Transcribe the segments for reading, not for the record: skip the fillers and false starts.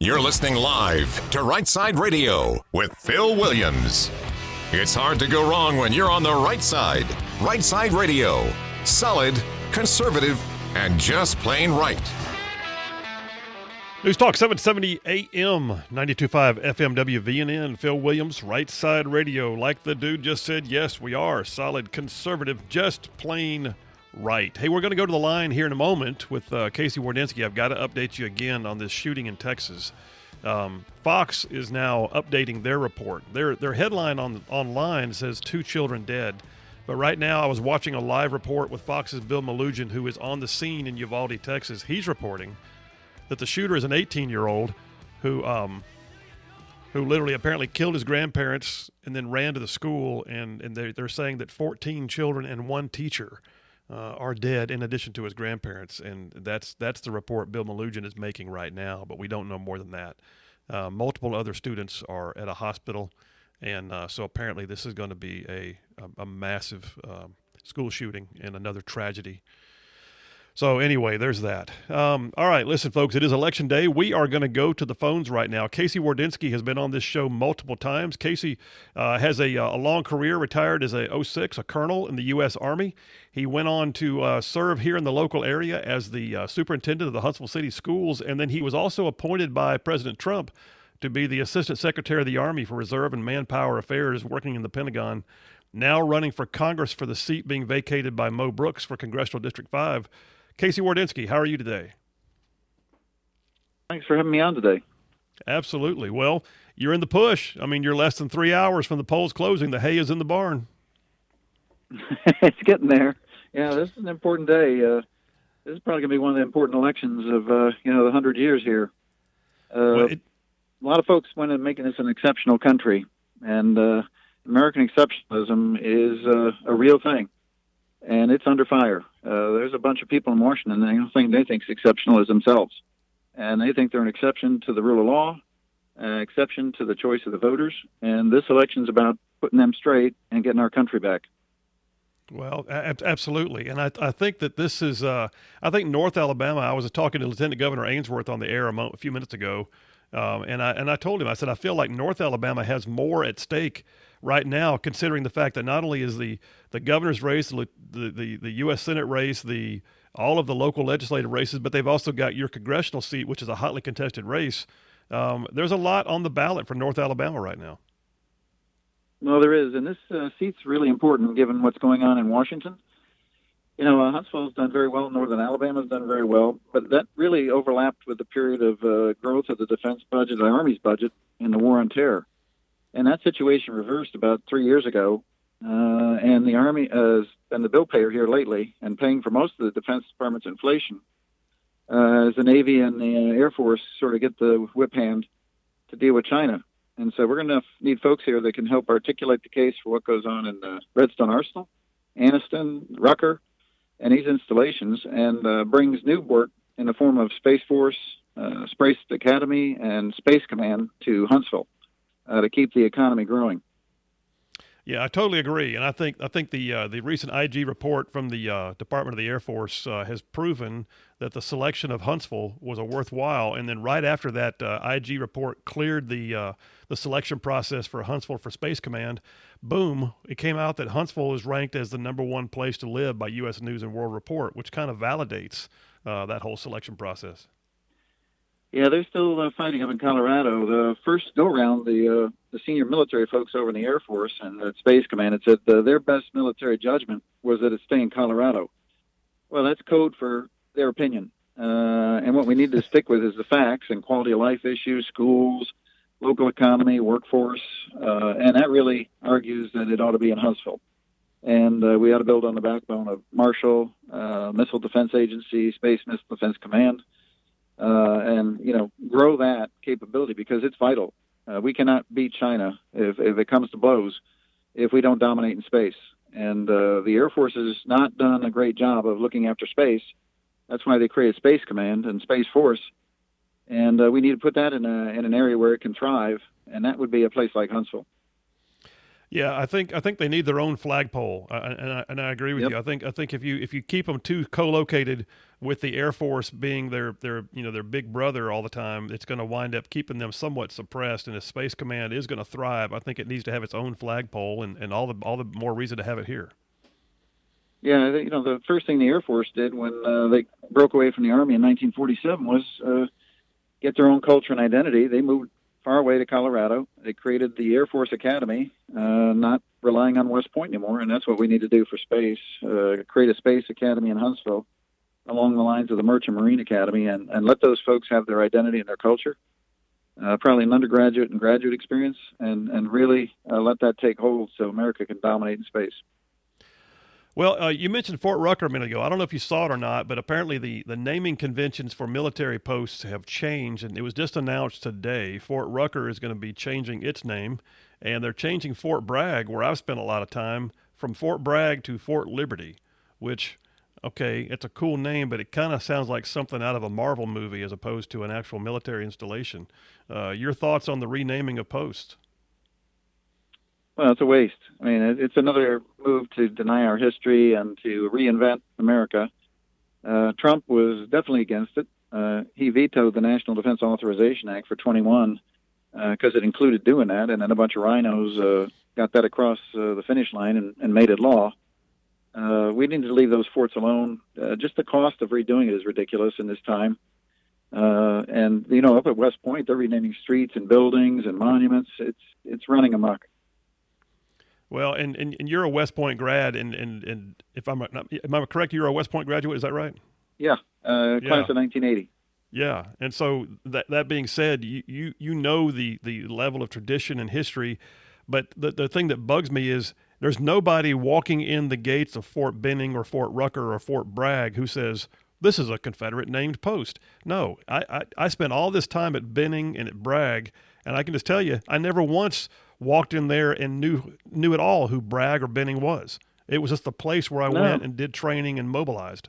You're listening live to Right Side Radio with Phil Williams. It's hard to go wrong when you're on the right side. Right Side Radio. Solid, conservative, and just plain right. News Talk 770 AM, 92.5 FM WVNN. Phil Williams, Right Side Radio. Like the dude just said, yes, we are solid, conservative, just plain right. Hey, we're going to go to the line here in a moment with Casey Wardynski. I've got to update you again on this shooting in Texas. Fox is now updating their report. Their headline online says 2 children dead. But right now I was watching a live report with Fox's Bill Melugin, who is on the scene in Uvalde, Texas. He's reporting that the shooter is an 18-year-old who literally apparently killed his grandparents and then ran to the school, and they're saying that 14 children and 1 teacher are dead in addition to his grandparents, and that's the report Bill Melugin is making right now, but we don't know more than that. Multiple other students are at a hospital, and so apparently this is going to be a massive school shooting and another tragedy. So anyway, there's that. All right, listen, folks, it is Election Day. We are going to go to the phones right now. Casey Wardynski has been on this show multiple times. Casey has a long career, retired as a 06, a colonel in the U.S. Army. He went on to serve here in the local area as the superintendent of the Huntsville City Schools, and then he was also appointed by President Trump to be the Assistant Secretary of the Army for Reserve and Manpower Affairs, working in the Pentagon, now running for Congress for the seat being vacated by Mo Brooks for Congressional District 5. Casey Wardynski, how are you today? Thanks for having me on today. Absolutely. Well, you're in the push. I mean, you're less than 3 hours from the polls closing. The hay is in the barn. It's getting there. Yeah, this is an important day. This is probably going to be one of the important elections of, the 100 years here. A lot of folks want to make this an exceptional country, and American exceptionalism is a real thing, and it's under fire. There's a bunch of people in Washington that they think exceptional as themselves, and they think they're an exception to the rule of law, an exception to the choice of the voters, and this election's about putting them straight and getting our country back. Well, absolutely, and I think that this is, I think North Alabama, I was talking to Lieutenant Governor Ainsworth on the air a few minutes ago, and I told him, I said, I feel like North Alabama has more at stake right now, considering the fact that not only is the governor's race, the U.S. Senate race, all of the local legislative races, but they've also got your congressional seat, which is a hotly contested race. There's a lot on the ballot for North Alabama right now. Well, there is, and this seat's really important given what's going on in Washington. Huntsville's done very well, Northern Alabama's done very well, but that really overlapped with the period of growth of the defense budget, the Army's budget, and the war on terror. And that situation reversed about 3 years ago, and the Army has been the bill payer here lately and paying for most of the Defense Department's inflation as the Navy and the Air Force sort of get the whip hand to deal with China. And so we're going to need folks here that can help articulate the case for what goes on in Redstone Arsenal, Anniston, Rucker, and these installations, and brings new work in the form of Space Force, Space Academy, and Space Command to Huntsville. To keep the economy growing. Yeah, I totally agree, and I think the recent IG report from the Department of the Air Force has proven that the selection of Huntsville was a worthwhile. And then right after that IG report cleared the selection process for Huntsville for Space Command, boom! It came out that Huntsville is ranked as the #1 place to live by U.S. News and World Report, which kind of validates that whole selection process. Yeah, they're still fighting up in Colorado. The first go-round, the senior military folks over in the Air Force and at Space Command had said their best military judgment was that it stay in Colorado. Well, that's code for their opinion. And what we need to stick with is the facts and quality of life issues, schools, local economy, workforce, and that really argues that it ought to be in Huntsville. And we ought to build on the backbone of Marshall, Missile Defense Agency, Space Missile Defense Command, and grow that capability because it's vital. We cannot beat China if it comes to blows if we don't dominate in space. And the Air Force has not done a great job of looking after space. That's why they created Space Command and Space Force. And we need to put that in an area where it can thrive, and that would be a place like Huntsville. Yeah, I think they need their own flagpole, and I agree with Yep. you. I think if you keep them too co-located with the Air Force being their big brother all the time, it's going to wind up keeping them somewhat suppressed. And if Space Command is going to thrive, I think it needs to have its own flagpole, and all the more reason to have it here. Yeah, the first thing the Air Force did when they broke away from the Army in 1947 was get their own culture and identity. They moved far away to Colorado. They created the Air Force Academy, not relying on West Point anymore, and that's what we need to do for space, create a space academy in Huntsville along the lines of the Merchant Marine Academy, and let those folks have their identity and their culture, probably an undergraduate and graduate experience, and really let that take hold so America can dominate in space. Well, you mentioned Fort Rucker a minute ago. I don't know if you saw it or not, but apparently the naming conventions for military posts have changed, and it was just announced today. Fort Rucker is going to be changing its name, and they're changing Fort Bragg, where I've spent a lot of time, from Fort Bragg to Fort Liberty, which, okay, it's a cool name, but it kind of sounds like something out of a Marvel movie as opposed to an actual military installation. Your thoughts on the renaming of posts? Well, it's a waste. I mean, it's another move to deny our history and to reinvent America. Trump was definitely against it. He vetoed the National Defense Authorization Act for 21 because it included doing that, and then a bunch of rhinos got that across the finish line and made it law. We need to leave those forts alone. Just the cost of redoing it is ridiculous in this time. And up at West Point, they're renaming streets and buildings and monuments. It's running amok. Well, and you're a West Point grad, and if am I correct, you're a West Point graduate, is that right? Yeah, class of 1980. Yeah, and so that being said, you know the level of tradition and history, but the thing that bugs me is there's nobody walking in the gates of Fort Benning or Fort Rucker or Fort Bragg who says, this is a Confederate named post. No, I spent all this time at Benning and at Bragg, and I can just tell you, I never once walked in there and knew at all who Bragg or Benning was. It was just the place where I went and did training and mobilized.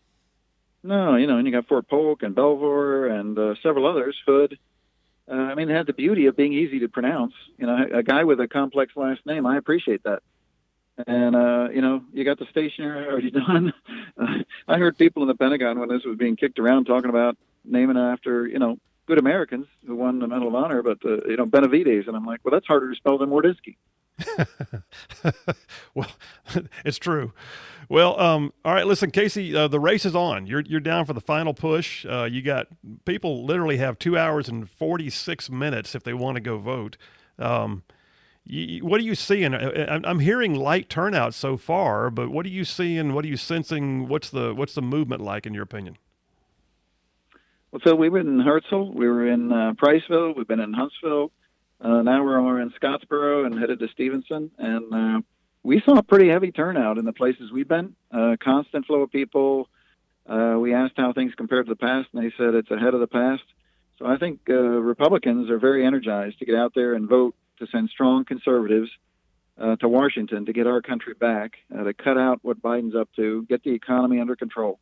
No, and you got Fort Polk and Belvoir and several others, Hood. I mean, it had the beauty of being easy to pronounce. A guy with a complex last name, I appreciate that. And, you got the stationery already done. I heard people in the Pentagon when this was being kicked around talking about naming after, good Americans who won the Medal of Honor, but, Benavides. And I'm like, well, that's harder to spell than Mordisky. Well, it's true. Well, all right, listen, Casey, the race is on. You're down for the final push. You got people literally have 2 hours and 46 minutes if they want to go vote. What are you seeing? I'm hearing light turnout so far, but what are you seeing? What are you sensing? What's the movement like in your opinion? Well, Phil, we were in Hartselle, we were in Priceville, we've been in Huntsville. Now we're in Scottsboro and headed to Stevenson, and we saw a pretty heavy turnout in the places we've been. Constant flow of people. We asked how things compared to the past, and they said it's ahead of the past. So I think Republicans are very energized to get out there and vote to send strong conservatives to Washington to get our country back, to cut out what Biden's up to, get the economy under control.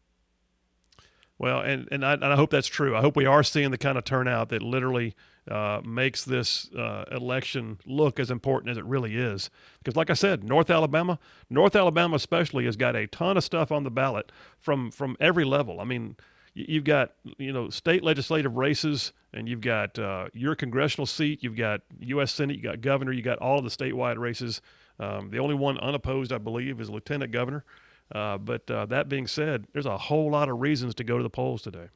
Well, and I hope that's true. I hope we are seeing the kind of turnout that literally makes this election look as important as it really is. Because like I said, North Alabama especially has got a ton of stuff on the ballot from every level. I mean, you've got, state legislative races, and you've got your congressional seat, you've got U.S. Senate, you got governor, you got all of the statewide races. The only one unopposed, I believe, is lieutenant governor. But that being said, there's a whole lot of reasons to go to the polls today.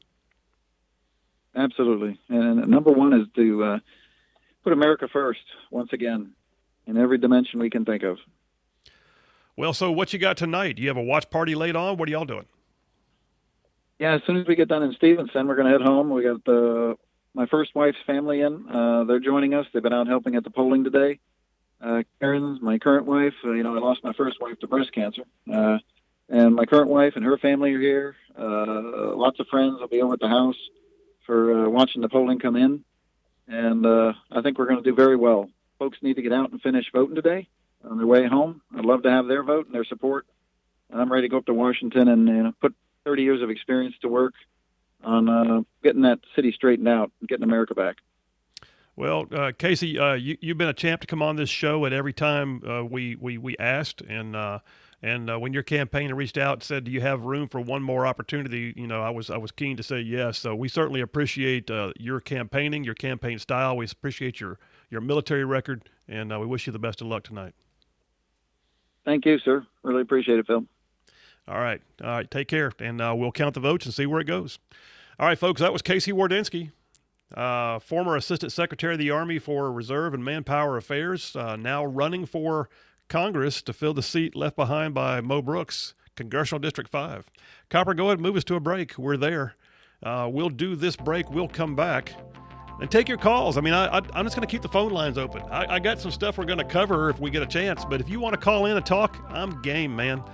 Absolutely. And number one is to put America first once again in every dimension we can think of. Well, so what you got tonight? Do you have a watch party late on? What are y'all doing? Yeah, as soon as we get done in Stevenson, we're going to head home. We got my first wife's family in. They're joining us. They've been out helping at the polling today. Karen's my current wife. I lost my first wife to breast cancer. And my current wife and her family are here. Lots of friends will be over at the house for watching the polling come in. And I think we're going to do very well. Folks need to get out and finish voting today on their way home. I'd love to have their vote and their support. I'm ready to go up to Washington and put 30 years of experience to work on getting that city straightened out and getting America back. Well, Casey, you've been a champ to come on this show at every time we asked, and when your campaign reached out and said, "Do you have room for one more opportunity?" I was keen to say yes. So we certainly appreciate your campaigning, your campaign style. We appreciate your military record, and we wish you the best of luck tonight. Thank you, sir. Really appreciate it, Phil. All right. Take care, and we'll count the votes and see where it goes. All right, folks. That was Casey Wardynski. Former Assistant Secretary of the Army for Reserve and Manpower Affairs, now running for Congress to fill the seat left behind by Mo Brooks, Congressional District 5. Copper, go ahead and move us to a break. We're there. We'll do this break. We'll come back and take your calls. I mean, I'm just going to keep the phone lines open. I got some stuff we're going to cover if we get a chance, but if you want to call in and talk, I'm game, man.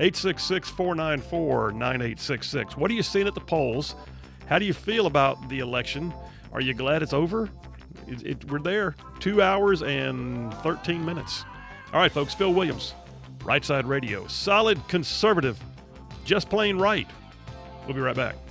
866-494-9866. What are you seeing at the polls? How do you feel about the election? Are you glad it's over? We're there. 2 hours and 13 minutes. All right, folks. Phil Williams, Right Side Radio. Solid conservative, just plain right. We'll be right back.